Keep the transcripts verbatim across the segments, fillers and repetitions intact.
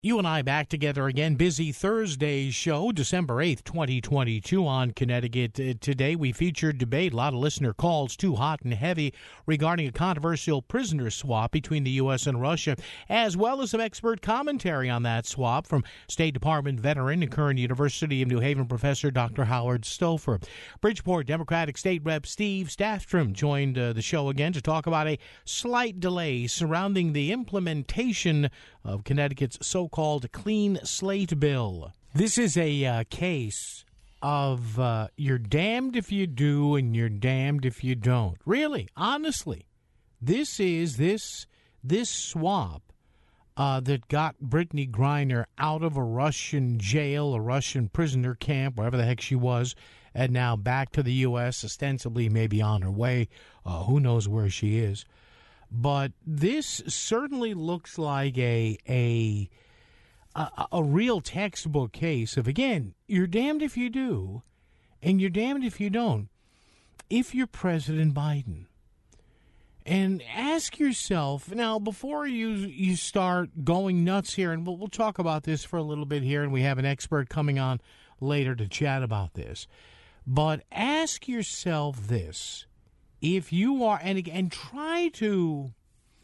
You and I back together again. Busy Thursday show, December eighth, twenty twenty-two on Connecticut uh, Today. We featured debate, a lot of listener calls, too hot and heavy, regarding a controversial prisoner swap between the U S and Russia, as well as some expert commentary on that swap from State Department veteran and current University of New Haven professor Doctor Howard Stouffer. Bridgeport Democratic State Rep Steve Staffstrom joined uh, the show again to talk about a slight delay surrounding the implementation of Connecticut's so-called clean slate bill. This is a uh, case of uh, you're damned if you do and you're damned if you don't. Really, honestly, this is this this swap uh, that got Brittany Griner out of a Russian jail, a Russian prisoner camp, wherever the heck she was, and now back to the U S, ostensibly maybe on her way. Uh, who knows where she is. But this certainly looks like a, a a a real textbook case of, again, you're damned if you do, and you're damned if you don't, if you're President Biden. And ask yourself, now, before you you start going nuts here, and we'll, we'll talk about this for a little bit here, and we have an expert coming on later to chat about this, but ask yourself this. If you are, and again, try to,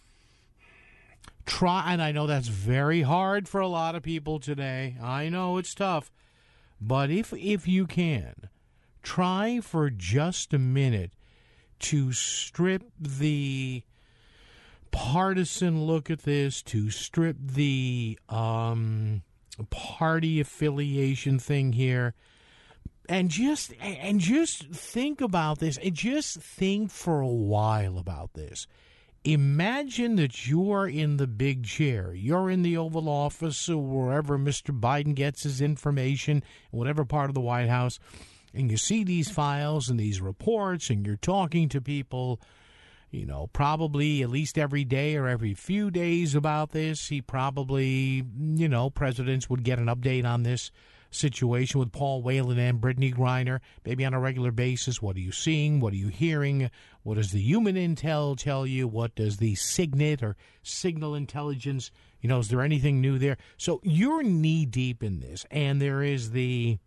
try, and I know that's very hard for a lot of people today. I know it's tough. But if if you can, try for just a minute to strip the partisan look at this, to strip the um, party affiliation thing here, And just and just think about this, and just think for a while about this. Imagine that you're in the big chair. You're in the Oval Office or wherever Mister Biden gets his information, whatever part of the White House, and you see these files and these reports, and you're talking to people, you know, probably at least every day or every few days about this. He probably, you know, presidents would get an update on this situation with Paul Whelan and Brittany Griner, maybe on a regular basis. What are you seeing? What are you hearing? What does the human intel tell you? What does the SIGINT or signal intelligence, you know, is there anything new there? So you're knee-deep in this, and there is the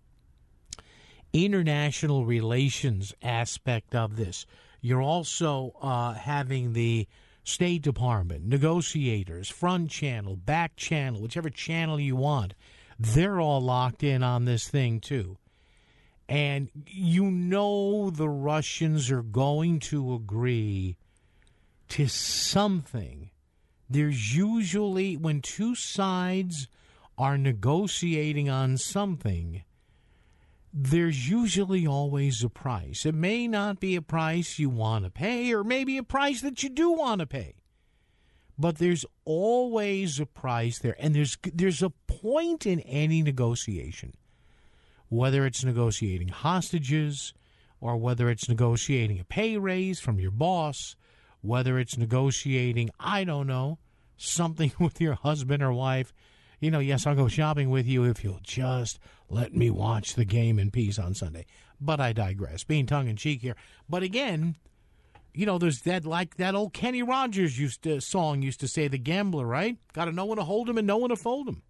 international relations aspect of this. You're also uh, having the State Department, negotiators, front channel, back channel, whichever channel you want. They're all locked in on this thing, too. And you know the Russians are going to agree to something. There's usually, when two sides are negotiating on something, there's usually always a price. It may not be a price you want to pay, or maybe a price that you do want to pay. But there's always a price there, and there's there's a point in any negotiation, whether it's negotiating hostages or whether it's negotiating a pay raise from your boss, whether it's negotiating, I don't know, something with your husband or wife. You know, yes, I'll go shopping with you if you'll just let me watch the game in peace on Sunday. But I digress, being tongue-in-cheek here. But again, you know, there's that, like that old Kenny Rogers used to, song used to say, the gambler, right? Got to know when to hold him and know when to fold him.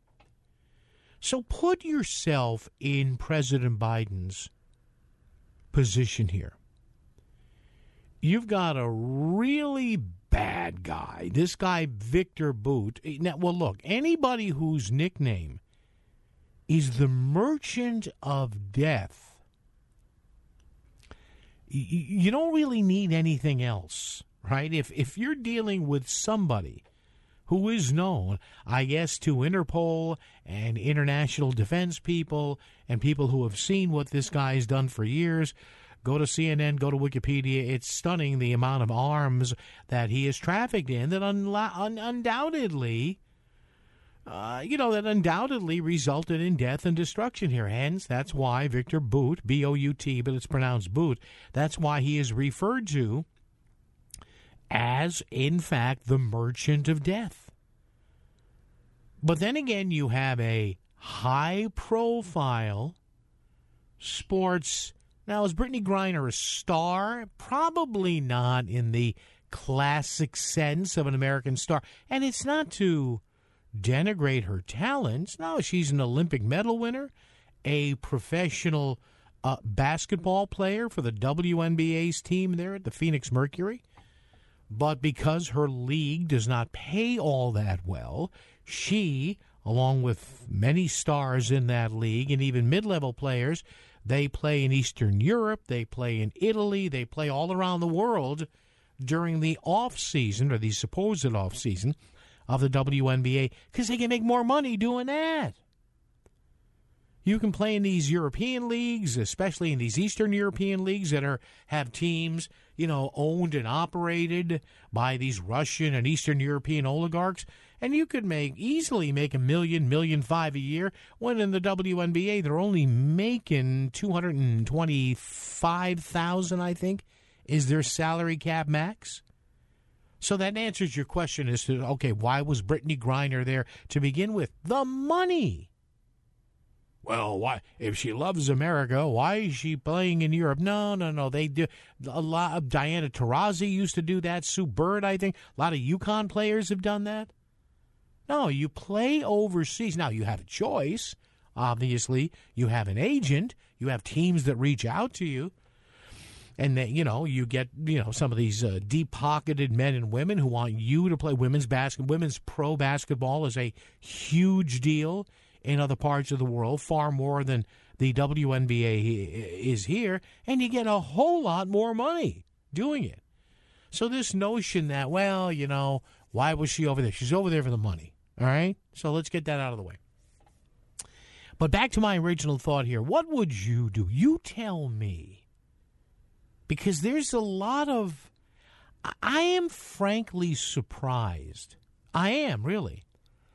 So put yourself in President Biden's position here. You've got a really bad guy, this guy Victor Bout. Now, well, look, anybody whose nickname is the Merchant of Death, you don't really need anything else, right? If if you're dealing with somebody who is known, I guess, to Interpol and international defense people and people who have seen what this guy has done for years, go to C N N, go to Wikipedia. It's stunning the amount of arms that he has trafficked in that unla- un- undoubtedly... Uh, you know, that undoubtedly resulted in death and destruction here. Hence, that's why Victor Bout, B O U T, but it's pronounced Boot, that's why he is referred to as, in fact, the Merchant of Death. But then again, you have a high-profile sports... Now, is Brittany Griner a star? Probably not in the classic sense of an American star. And it's not to... denigrate her talents. No, she's an Olympic medal winner, a professional uh, basketball player for the W N B A's team there at the Phoenix Mercury. But because her league does not pay all that well, she, along with many stars in that league and even mid-level players, they play in Eastern Europe, they play in Italy, they play all around the world during the off-season, or the supposed off-season, of the W N B A, because they can make more money doing that. You can play in these European leagues, especially in these Eastern European leagues that are have teams, you know, owned and operated by these Russian and Eastern European oligarchs, and you could make easily make a million, million five a year, when in the W N B A they're only making two hundred twenty-five thousand dollars, I think, is their salary cap max. So that answers your question as to, okay, why was Brittany Griner there to begin with? The money. Well, why? If she loves America, why is she playing in Europe? No, no, no. They do a lot of Diana Taurasi used to do that. Sue Bird, I think. A lot of UConn players have done that. No, you play overseas. Now, you have a choice. Obviously, you have an agent. You have teams that reach out to you. And, they, you know, you get, you know, some of these uh, deep-pocketed men and women who want you to play women's basketball. Women's pro basketball is a huge deal in other parts of the world, far more than the W N B A is here, and you get a whole lot more money doing it. So this notion that, well, you know, why was she over there? She's over there for the money, all right? So let's get that out of the way. But back to my original thought here. What would you do? You tell me. Because there's a lot of, I am frankly surprised. I am, really,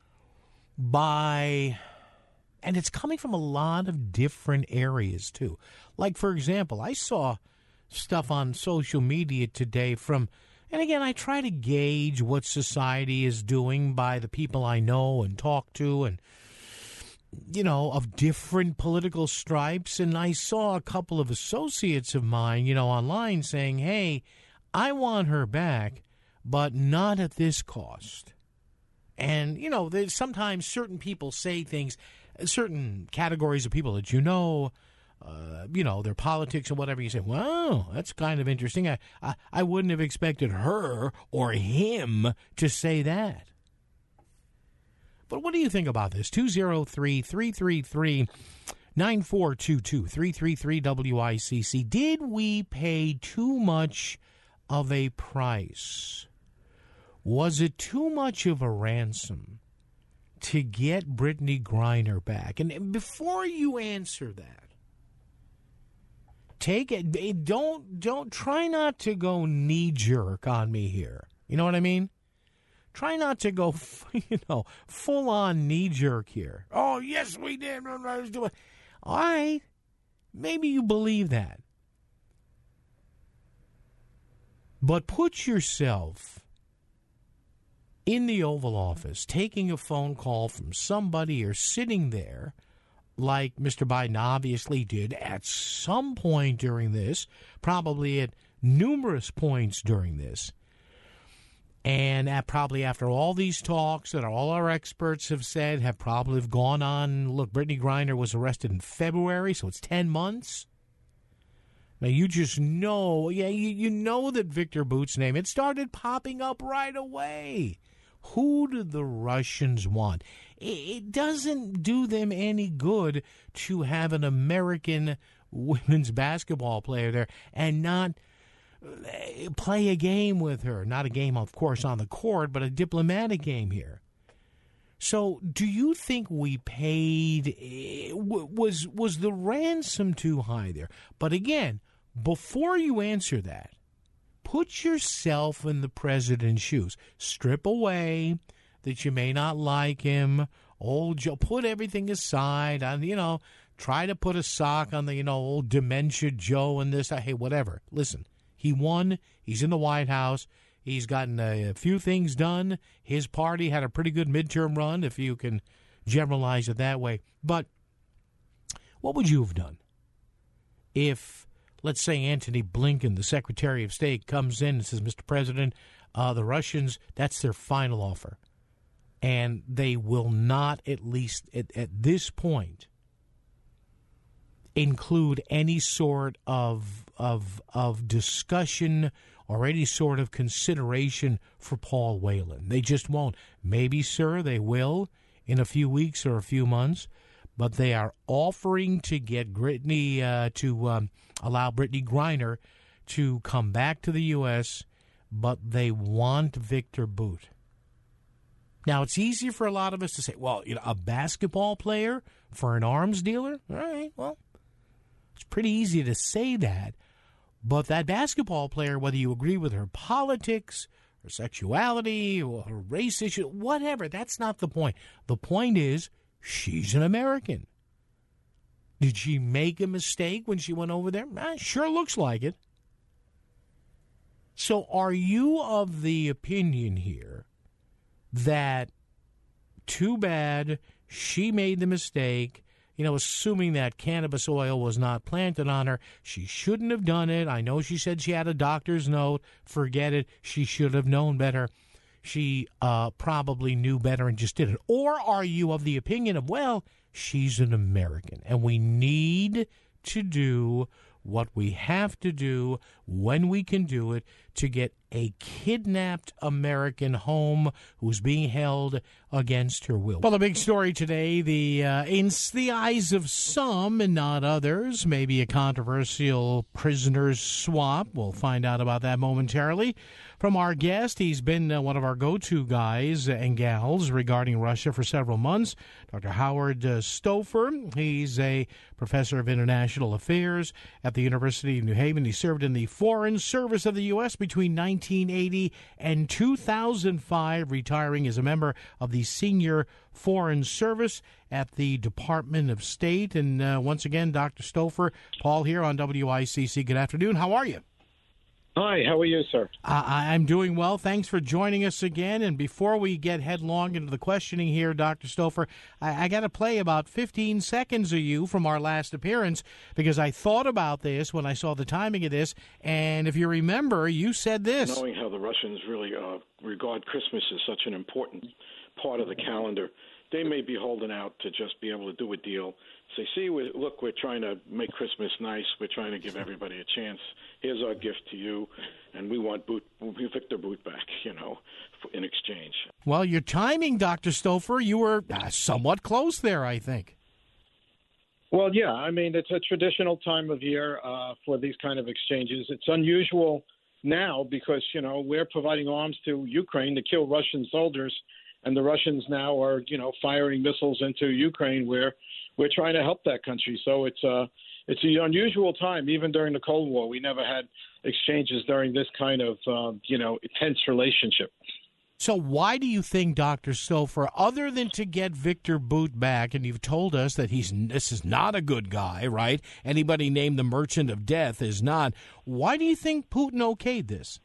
by... And it's coming from a lot of different areas, too. Like, for example, I saw stuff on social media today from, and again, I try to gauge what society is doing by the people I know and talk to and, you know, of different political stripes. And I saw a couple of associates of mine, you know, online saying, hey, I want her back, but not at this cost. And, you know, there's sometimes certain people say things, certain categories of people that you know, uh, you know, their politics and whatever, you say, wow, that's kind of interesting. I, I, I wouldn't have expected her or him to say that. But what do you think about this? two oh three, three three three, nine four two two, three three three W I C C. Did we pay too much of a price? Was it too much of a ransom to get Brittany Griner back? And before you answer that, take it. Don't don't try not to go knee jerk on me here. You know what I mean? Try not to go, you know, full on knee jerk here. Oh yes, we did. All right, maybe you believe that, but put yourself in the Oval Office, taking a phone call from somebody or sitting there like Mister Biden obviously did at some point during this, probably at numerous points during this, and at probably after all these talks that all our experts have said have probably gone on. Look, Brittany Griner was arrested in February, so it's ten months. Now, you just know, yeah, you, you know that Victor Bout's name, it started popping up right away. Who do the Russians want? It doesn't do them any good to have an American women's basketball player there and not play a game with her. Not a game, of course, on the court, but a diplomatic game here. So do you think we paid, was, was the ransom too high there? But again, before you answer that, put yourself in the president's shoes. Strip away that you may not like him. Old Joe, put everything aside. And, you know, try to put a sock on the, you know, old dementia Joe and this. Hey, whatever. Listen, he won. He's in the White House. He's gotten a, a few things done. His party had a pretty good midterm run, if you can generalize it that way. But what would you have done if, let's say, Antony Blinken, the Secretary of State, comes in and says, Mister President, uh, the Russians, that's their final offer. And they will not, at least at, at this point, include any sort of of of discussion or any sort of consideration for Paul Whelan. They just won't. Maybe, sir, they will in a few weeks or a few months, but they are offering to get Brittany, uh, to um, allow Brittany Griner to come back to the U S, but they want Victor Bout. Now, it's easy for a lot of us to say, well, you know, a basketball player for an arms dealer? All right, well, it's pretty easy to say that. But that basketball player, whether you agree with her politics, her sexuality, or her race issue, whatever, that's not the point. The point is, she's an American. Did she make a mistake when she went over there? Eh, sure looks like it. So are you of the opinion here that too bad she made the mistake, you know, assuming that cannabis oil was not planted on her? She shouldn't have done it. I know she said she had a doctor's note. Forget it. She should have known better. She uh, probably knew better and just did it. Or are you of the opinion of, well, she's an American and we need to do what we have to do when we can do it to get a kidnapped American home who's being held against her will? Well, the big story today, the uh, in the eyes of some and not others, maybe a controversial prisoner's swap. We'll find out about that momentarily from our guest. He's been uh, one of our go-to guys and gals regarding Russia for several months, Doctor Howard uh, Stouffer. He's a professor of international affairs at the University of New Haven. He served in the Foreign Service of the U S between nineteen eighty and two thousand five, retiring as a member of the Senior Foreign Service at the Department of State. And uh, once again, Doctor Stouffer, Paul here on W I C C. Good afternoon. How are you? Hi, how are you, sir? Uh, I'm doing well. Thanks for joining us again. And before we get headlong into the questioning here, Doctor Stouffer, I, I got to play about fifteen seconds of you from our last appearance because I thought about this when I saw the timing of this. And if you remember, you said this. Knowing how the Russians really uh, regard Christmas as such an important part of the calendar, they may be holding out to just be able to do a deal. Say, see, we, look, we're trying to make Christmas nice. We're trying to give everybody a chance. Here's our gift to you, and we want Bout, Victor Bout back, you know, in exchange. Well, your timing, Doctor Stouffer, you were uh, somewhat close there, I think. Well, yeah, I mean, it's a traditional time of year uh, for these kind of exchanges. It's unusual now because, you know, we're providing arms to Ukraine to kill Russian soldiers, and the Russians now are, you know, firing missiles into Ukraine where we're trying to help that country. So it's uh, it's an unusual time. Even during the Cold War, we never had exchanges during this kind of, uh, you know, intense relationship. So why do you think, Doctor Stouffer, other than to get Victor Bout back, and you've told us that he's this is not a good guy, right? Anybody named the Merchant of Death is not. Why do you think Putin okayed this?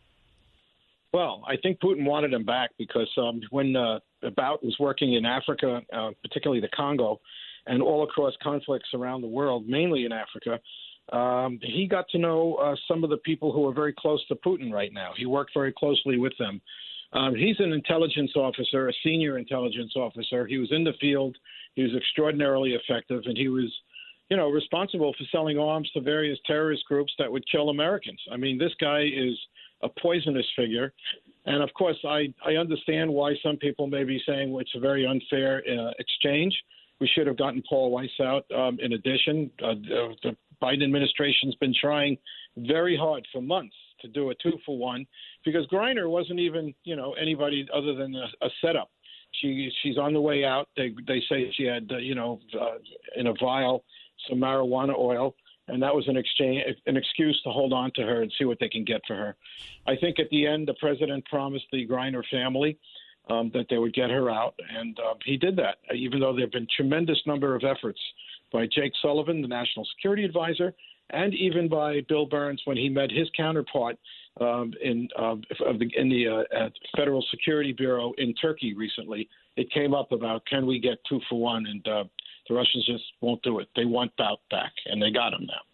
Well, I think Putin wanted him back because um, when uh, Bout was working in Africa, uh, particularly the Congo, and all across conflicts around the world, mainly in Africa, um, he got to know uh, some of the people who are very close to Putin right now. He worked very closely with them. Um, he's an intelligence officer, a senior intelligence officer. He was in the field. He was extraordinarily effective, and he was, you know, responsible for selling arms to various terrorist groups that would kill Americans. I mean, this guy is a poisonous figure. And, of course, I, I understand why some people may be saying well, it's a very unfair uh, exchange. We should have gotten Paul Weiss out. Um, in addition, uh, the, the Biden administration's been trying very hard for months to do a two-for-one because Griner wasn't even, you know, anybody other than a, a setup. She She's on the way out. They they say she had, uh, you know, uh, in a vial some marijuana oil, and that was an exchange, an excuse to hold on to her and see what they can get for her. I think at the end, the president promised the Griner family um, that they would get her out, and uh, he did that, even though there have been tremendous number of efforts by Jake Sullivan, the national security advisor, and even by Bill Burns when he met his counterpart um, in, uh, of the, in the uh, Federal Security Bureau in Turkey recently. It came up about can we get two for one, and uh, the Russians just won't do it. They want Bout back, and they got him now.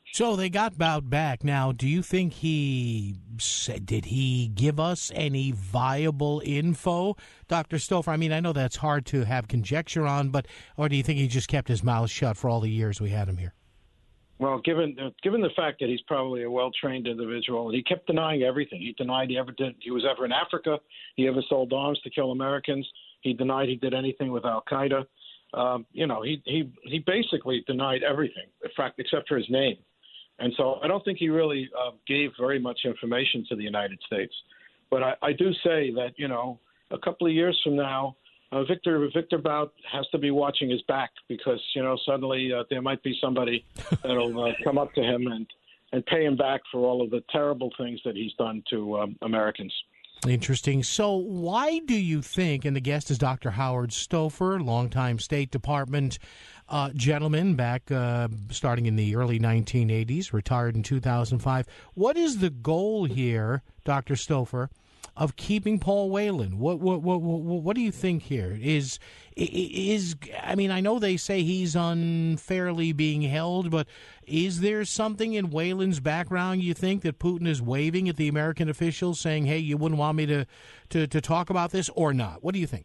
So they got Bout back. Now, do you think he said, did he give us any viable info, Doctor Stouffer? I mean, I know that's hard to have conjecture on, but or do you think he just kept his mouth shut for all the years we had him here? Well, given uh, given the fact that he's probably a well-trained individual, and he kept denying everything. He denied he ever did. He was ever in Africa. He ever sold arms to kill Americans. He denied he did anything with Al Qaeda. Um, you know, he he he basically denied everything, in fact, except for his name. And so I don't think he really uh, gave very much information to the United States. But I, I do say that, you know, a couple of years from now, uh, Victor Victor Bout has to be watching his back because, you know, suddenly uh, there might be somebody that'll uh, come up to him and, and pay him back for all of the terrible things that he's done to um, Americans. Interesting. So why do you think, and the guest is Doctor Howard Stouffer, longtime State Department uh, gentleman back uh, starting in the early nineteen eighties, retired in two thousand five. What is the goal here, Doctor Stouffer, of keeping Paul Whelan? What what what what, what do you think here? Is is I mean, I know they say he's unfairly being held, but is there something in Whelan's background you think that Putin is waving at the American officials, saying, "Hey, you wouldn't want me to to, to talk about this," or not? What do you think?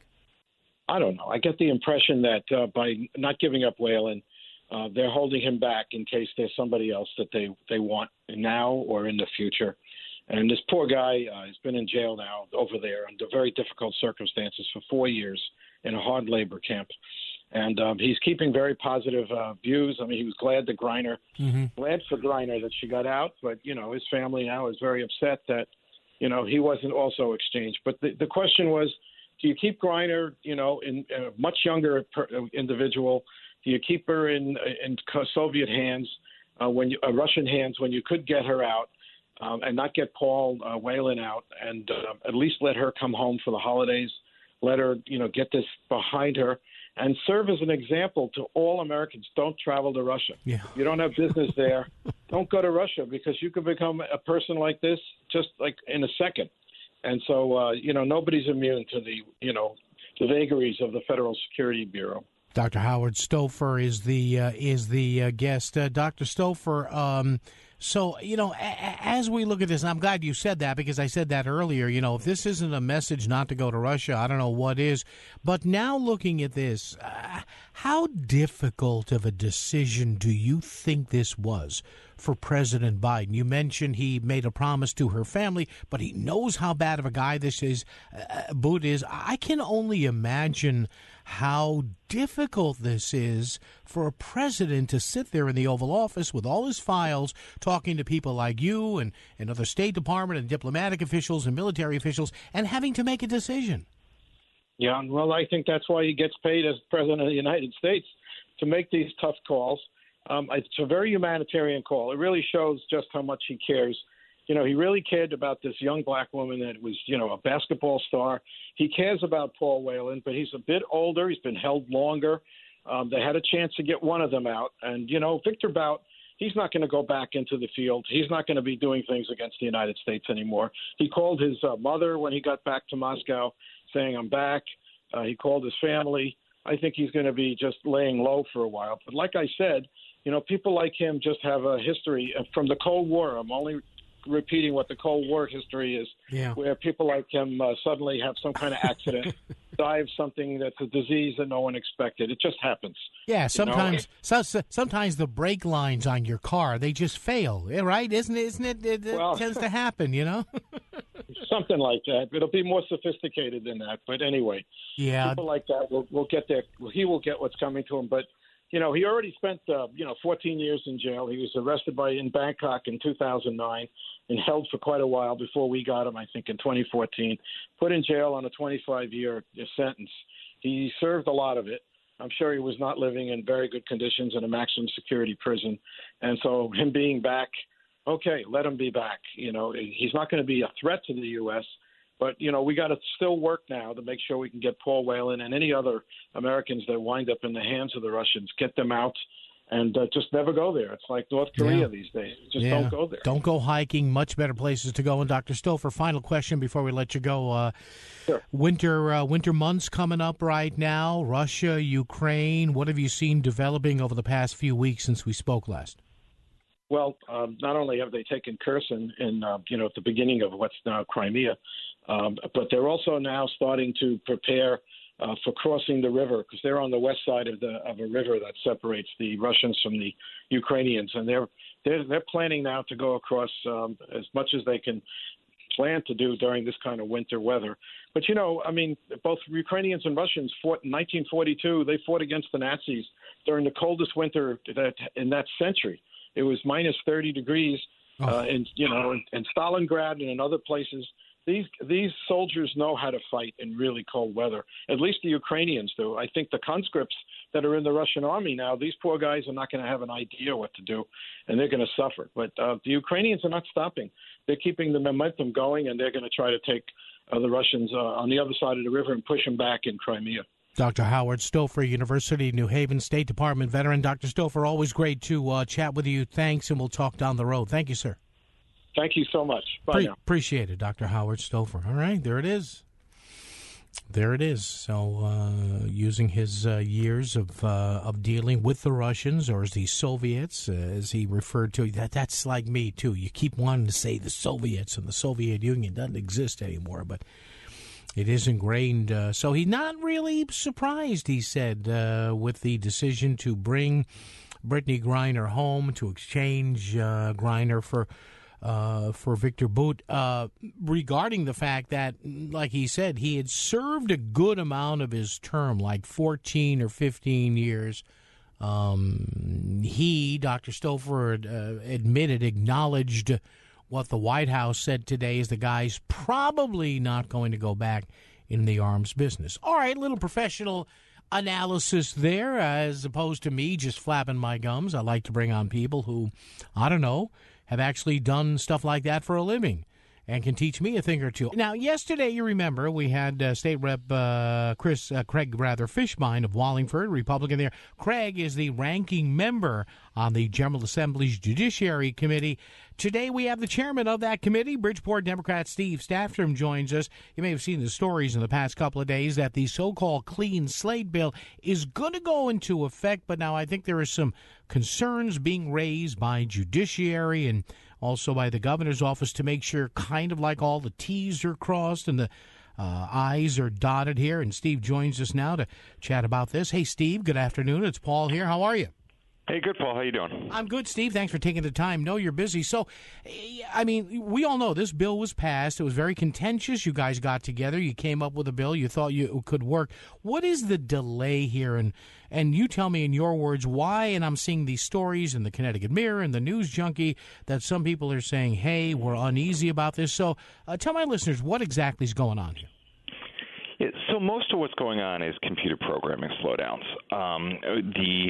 I don't know. I get the impression that uh, by not giving up Whelan, uh, they're holding him back in case there's somebody else that they, they want now or in the future. And this poor guy uh, has been in jail now over there under very difficult circumstances for four years in a hard labor camp. And um, he's keeping very positive uh, views. I mean, he was glad that Griner, mm-hmm. glad for Griner that she got out. But, you know, his family now is very upset that, you know, he wasn't also exchanged. But the, the question was, do you keep Griner, you know, in a much younger per, individual? Do you keep her in in Soviet hands, uh, when you, uh, Russian hands, when you could get her out, um, and not get Paul uh, Whelan out, and uh, at least let her come home for the holidays, let her, you know, get this behind her, and serve as an example to all Americans. Don't travel to Russia. Yeah. If you don't have business there, don't go to Russia, because you could become a person like this just like in a second. And so, uh, you know, nobody's immune to the, you know, the vagaries of the Federal Security Bureau. Doctor Howard Stouffer is the uh, is the uh, guest. Uh, Doctor Stouffer, um, so, you know, a- as we look at this, and I'm glad you said that because I said that earlier, you know, if this isn't a message not to go to Russia, I don't know what is. But now looking at this, uh, how difficult of a decision do you think this was for President Biden? You mentioned he made a promise to her family, but he knows how bad of a guy this is, uh, Bout is. I can only imagine how difficult this is for a president to sit there in the Oval Office with all his files, talking to people like you and, and other State Department and diplomatic officials and military officials, and having to make a decision. Yeah, well, I think that's why he gets paid as President of the United States, to make these tough calls. Um, it's a very humanitarian call. It really shows just how much he cares. You know, he really cared about this young black woman that was, you know, a basketball star. He cares about Paul Whelan, but he's a bit older. He's been held longer. Um, they had a chance to get one of them out. And, you know, Victor Bout, he's not going to go back into the field. He's not going to be doing things against the United States anymore. He called his uh, mother when he got back to Moscow saying, "I'm back." Uh, he called his family. I think he's going to be just laying low for a while. But like I said, you know, people like him just have a history from the Cold War. I'm only repeating what the Cold War history is, yeah. where people like him uh, suddenly have some kind of accident, die of something that's a disease that no one expected. It just happens. Yeah, sometimes so, so, sometimes the brake lines on your car, they just fail, right? Isn't it? Isn't it? It, it well, tends to happen, you know? Something like that. It'll be more sophisticated than that. But anyway, yeah. people like that will, will get their, he will get what's coming to him. But, you know, he already spent, uh, you know, fourteen years in jail. He was arrested by in Bangkok in two thousand nine and held for quite a while before we got him, I think, in twenty fourteen, put in jail on a twenty-five year sentence. He served a lot of it. I'm sure he was not living in very good conditions in a maximum security prison. And so him being back, okay, let him be back. You know, he's not going to be a threat to the U S, but, you know, we got to still work now to make sure we can get Paul Whelan and any other Americans that wind up in the hands of the Russians, get them out and uh, just never go there. It's like North Korea yeah. these days. Just yeah. don't go there. Don't go hiking. Much better places to go. And Doctor Stouffer, final question before we let you go. Uh, sure. Winter, uh, winter months coming up right now. Russia, Ukraine. What have you seen developing over the past few weeks since we spoke last? Well, um, not only have they taken Kherson in, uh, you know, at the beginning of what's now Crimea, um, but they're also now starting to prepare uh, for crossing the river because they're on the west side of the of a river that separates the Russians from the Ukrainians, and they're they're they're planning now to go across um, as much as they can plan to do during this kind of winter weather. But, you know, I mean, both Ukrainians and Russians fought in nineteen forty-two. They fought against the Nazis during the coldest winter that in that century. It was minus thirty degrees, oh. uh, and you know, in, in Stalingrad and in other places. These these soldiers know how to fight in really cold weather. At least the Ukrainians do. I think the conscripts that are in the Russian army now, these poor guys are not going to have an idea what to do, and they're going to suffer. But uh, the Ukrainians are not stopping. They're keeping the momentum going, and they're going to try to take uh, the Russians uh, on the other side of the river and push them back in Crimea. Doctor Howard Stouffer, University of New Haven, State Department veteran. Doctor Stouffer, always great to uh, chat with you. Thanks, and we'll talk down the road. Thank you, sir. Thank you so much. Bye Pre- now. Appreciate it, Doctor Howard Stouffer. All right, there it is. There it is. So uh, using his uh, years of uh, of dealing with the Russians, or as the Soviets, uh, as he referred to, that that's like me, too. You keep wanting to say the Soviets, and the Soviet Union doesn't exist anymore, but it is ingrained. Uh, so he's not really surprised, he said, uh, with the decision to bring Brittany Griner home, to exchange uh, Griner for uh, for Victor Bout, uh, regarding the fact that, like he said, he had served a good amount of his term, like fourteen or fifteen years. Um, he, Doctor Stouffer, uh, admitted, acknowledged what the White House said today is the guy's probably not going to go back in the arms business. All right, little professional analysis there, as opposed to me just flapping my gums. I like to bring on people who, I don't know, have actually done stuff like that for a living and can teach me a thing or two. Now, yesterday, you remember, we had uh, State Rep uh, Chris, uh, Craig, rather, Fishbein of Wallingford, Republican there. Craig is the ranking member on the General Assembly's Judiciary Committee. Today, we have the chairman of that committee, Bridgeport Democrat Steve Stafford, joins us. You may have seen the stories in the past couple of days that the so-called clean slate bill is going to go into effect, but now I think there are some concerns being raised by judiciary and also by the governor's office to make sure kind of like all the T's are crossed and the uh, I's are dotted here. And Steve joins us now to chat about this. Hey, Steve, good afternoon. It's Paul here. How are you? Hey, good, Paul. How you doing? I'm good, Steve. Thanks for taking the time. Know you're busy. So, I mean, we all know this bill was passed. It was very contentious. You guys got together. You came up with a bill. You thought you it could work. What is the delay here? And and you tell me in your words why, and I'm seeing these stories in the Connecticut Mirror and the News Junkie that some people are saying, hey, we're uneasy about this. So uh, tell my listeners what exactly is going on here. Yeah, so most of what's going on is computer programming slowdowns. Um, the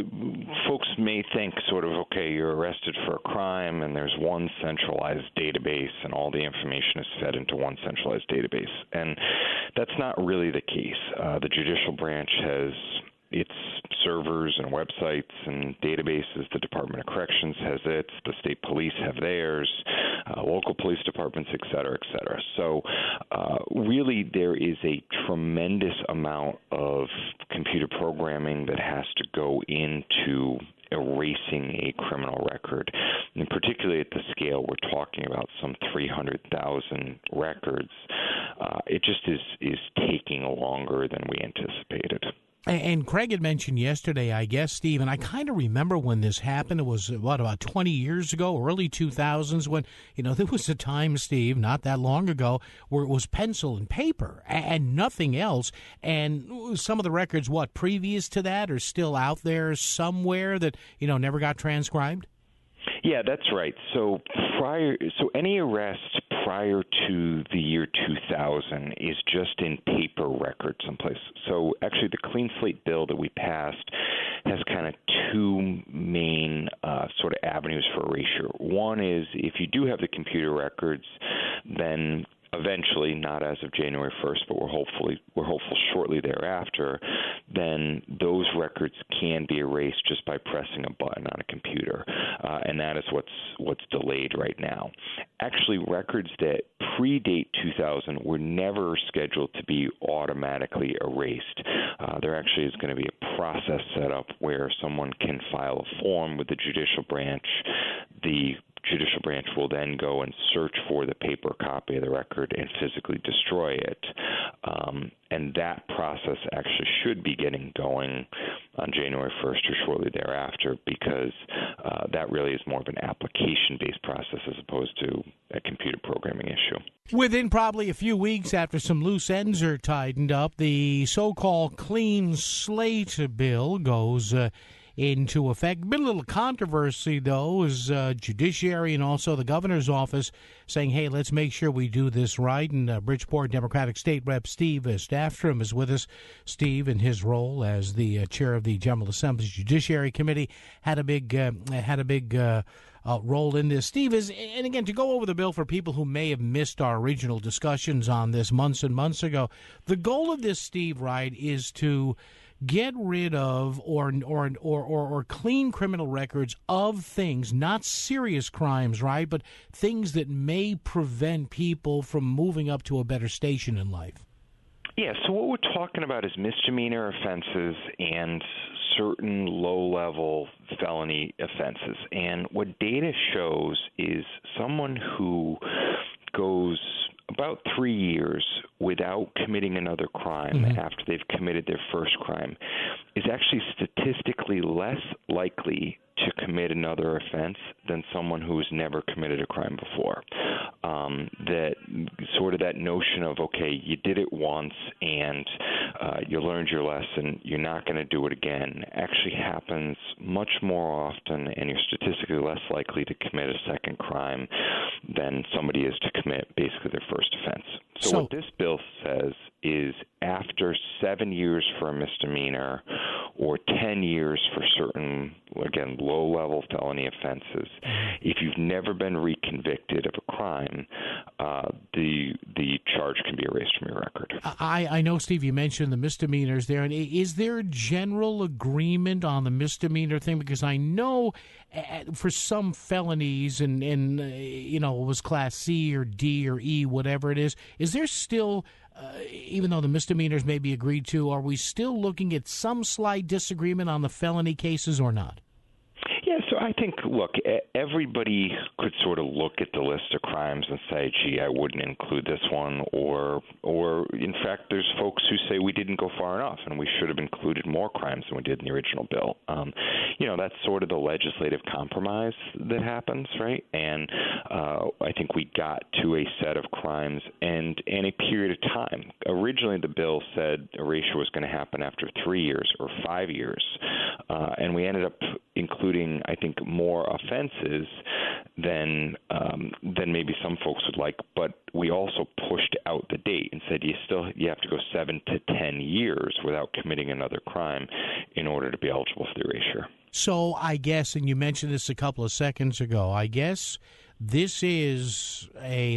uh, folks may think sort of, okay, you're arrested for a crime and there's one centralized database and all the information is fed into one centralized database. And that's not really the case. Uh, the judicial branch has its servers and websites and databases. The Department of Corrections has its. The state police have theirs. Uh, local police departments, et cetera, et cetera. So uh, really there is a tremendous amount of computer programming that has to go into erasing a criminal record, and particularly at the scale we're talking about, some three hundred thousand records. Uh, it just is, is taking longer than we anticipated. And Craig had mentioned yesterday, I guess, Steve, and I kind of remember when this happened. It was, what, about twenty years ago, early two thousands, when, you know, there was a time, Steve, not that long ago, where it was pencil and paper and nothing else. And some of the records, what, previous to that are still out there somewhere that, you know, never got transcribed? Yeah, that's right. So prior, so any arrest prior to the year two thousand is just in paper record someplace. So actually the Clean Slate bill that we passed has kind of two main uh, sort of avenues for erasure. One is if you do have the computer records, then eventually, not as of January first, but we're hopefully we're hopeful shortly thereafter, then those records can be erased just by pressing a button on a computer, uh, and that is what's what's delayed right now. Actually, records that predate two thousand were never scheduled to be automatically erased. Uh, there actually is going to be a process set up where someone can file a form with the judicial branch. The judicial branch will then go and search for the paper copy of the record and physically destroy it. Um, and that process actually should be getting going on January first or shortly thereafter, because uh, that really is more of an application-based process as opposed to a computer programming issue. Within probably a few weeks after some loose ends are tightened up, the so-called clean slate bill goes uh, into effect. Been a little controversy, though, is uh, judiciary and also the governor's office saying, hey, let's make sure we do this right. And uh, Bridgeport Democratic State Rep Steve Staffstrom is with us. Steve, in his role as the uh, chair of the General Assembly's Judiciary Committee, had a big uh, had a big uh, uh, role in this. Steve, is and again, to go over the bill for people who may have missed our original discussions on this months and months ago, the goal of this, Steve, right, is to get rid of or, or or or or clean criminal records of things, not serious crimes, right, but things that may prevent people from moving up to a better station in life. Yeah, so what we're talking about is misdemeanor offenses and certain low-level felony offenses. And what data shows is someone who goes about three years without committing another crime mm-hmm. after they've committed their first crime is actually statistically less likely to commit another offense than someone who has never committed a crime before. Um, that sort of that notion of, okay, you did it once and uh, you learned your lesson, you're not going to do it again, actually happens much more often, and you're statistically less likely to commit a second crime than somebody is to commit basically their first offense. So, so what this bill says is after seven years for a misdemeanor or ten years for certain, again, low-level felony offenses, if you've never been reconvicted of a crime, uh, the the charge can be erased from your record. I, I know, Steve, you mentioned the misdemeanors there. And is there a general agreement on the misdemeanor thing? Because I know uh, for some felonies, and, and uh, you know, it was Class C or D or E, whatever it is, is there still... Uh, even though the misdemeanors may be agreed to, are we still looking at some slight disagreement on the felony cases or not? Yeah, so I think, look, everybody could sort of look at the list of crimes and say, gee, I wouldn't include this one, or, or in fact, there's folks who say we didn't go far enough and we should have included more crimes than we did in the original bill. Um, you know, that's sort of the legislative compromise that happens, right? And uh, I think we got to a set of crimes and, and a period of time. Originally, the bill said erasure was going to happen after three years or five years, uh, and we ended up including, I think, more offenses than um, than maybe some folks would like. But we also pushed out the date and said you still you have to go seven to ten years without committing another crime in order to be eligible for the erasure. So I guess, and you mentioned this a couple of seconds ago, I guess this is a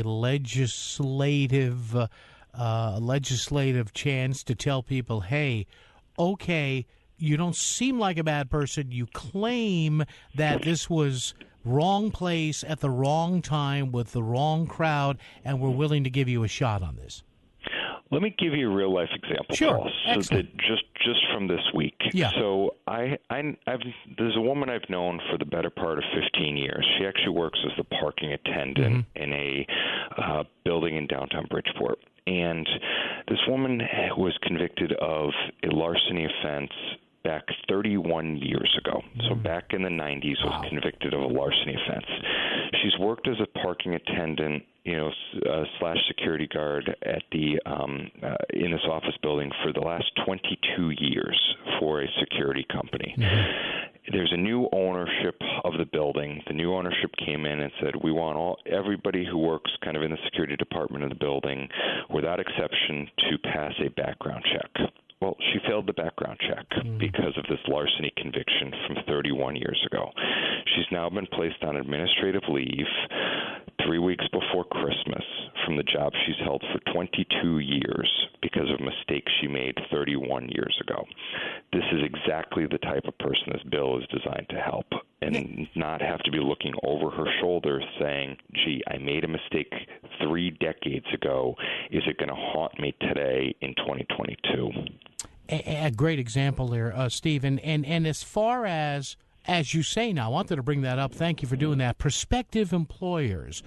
legislative uh, uh, legislative chance to tell people, hey, okay, you don't seem like a bad person. You claim that this was wrong place at the wrong time with the wrong crowd, and we're willing to give you a shot on this. Let me give you a real life example, sure. Paul. So Excellent. that just just from this week. Yeah. So I, I I've there's a woman I've known for the better part of fifteen years. She actually works as the parking attendant mm-hmm. in a uh, building in downtown Bridgeport. And this woman was convicted of a larceny offense back thirty-one years ago. So back in the nineties, wow. was convicted of a larceny offense. She's worked as a parking attendant, you know, uh, slash security guard at the um, uh, in this office building for the last twenty-two years for a security company. Mm-hmm. There's a new ownership of the building. The new ownership came in and said, we want all everybody who works kind of in the security department of the building, without exception, to pass a background check. Well, she failed the background check mm. because of this larceny conviction from thirty-one years ago. She's now been placed on administrative leave three weeks before Christmas from the job she's held for twenty-two years because of mistakes she made thirty-one years ago. This is exactly the type of person this bill is designed to help, and not have to be looking over her shoulder saying, gee, I made a mistake three decades ago. Is it going to haunt me today in twenty twenty-two? A, a great example there, uh, Steve. And, and, and as far as, as you say now, I wanted to bring that up. Thank you for doing that. Prospective employers,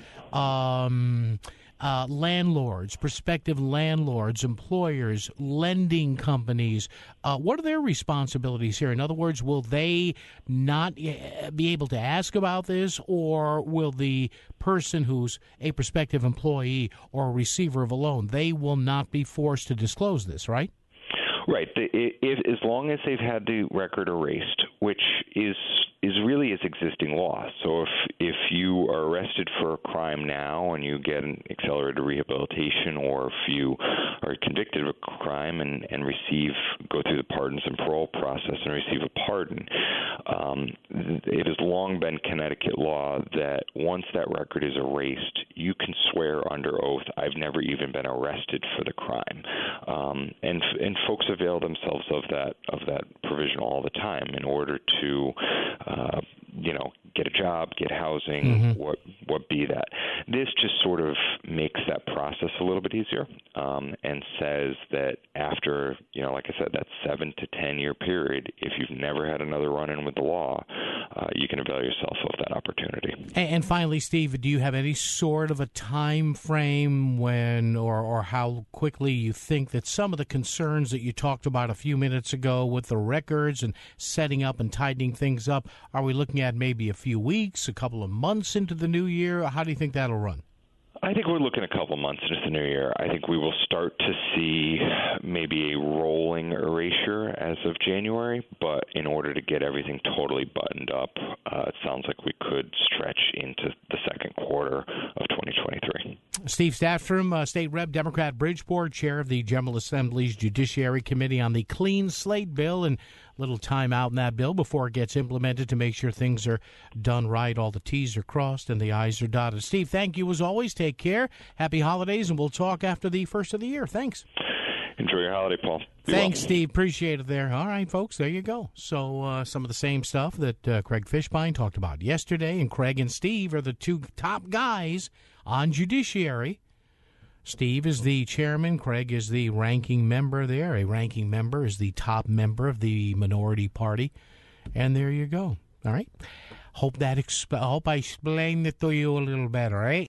um, uh, landlords, prospective landlords, employers, lending companies, uh, what are their responsibilities here? In other words, will they not be able to ask about this, or will the person who's a prospective employee or a receiver of a loan, they will not be forced to disclose this, right? Right. The, if, as long as they've had the record erased, which is is really is existing law. So if if you are arrested for a crime now and you get an accelerated rehabilitation, or if you are convicted of a crime and, and receive go through the pardons and parole process and receive a pardon, um, it has long been Connecticut law that once that record is erased, you can swear under oath, "I've never even been arrested for the crime," um, and and folks avail themselves of that of that provision all the time in order to, uh, you know, get a job, get housing, mm-hmm. what what be that. This just sort of makes that process a little bit easier, um, and says that after, you know, like I said, that seven to ten year period, if you've never had another run-in with the law, uh, you can avail yourself of that opportunity. And, and finally, Steve, do you have any sort of a time frame when, or or how quickly you think that some of the concerns that you talked about a few minutes ago with the records and setting up and tightening things up, are we looking at maybe a few weeks, a couple of months into the new year? How do you think that'll run? I think we're looking a couple months into the new year. I think we will start to see maybe a rolling erasure as of January, but in order to get everything totally buttoned up, uh, it sounds like we could stretch into the second quarter of twenty twenty-three. Steve Stafford, uh, State Rep, Democrat Bridgeport, Chair of the General Assembly's Judiciary Committee on the Clean Slate Bill, and a little time out in that bill before it gets implemented to make sure things are done right, all the T's are crossed and the I's are dotted. Steve, thank you as always. Take care. Happy holidays, and we'll talk after the first of the year. Thanks. Enjoy your holiday, Paul. Be Thanks, well. Steve. Appreciate it there. All right, folks, there you go. So uh, some of the same stuff that uh, Craig Fishbein talked about yesterday, and Craig and Steve are the two top guys on Judiciary. Steve is the chairman. Craig is the ranking member there. A ranking member is the top member of the minority party. And there you go. All right. Hope that exp- hope I explained it to you a little better, right?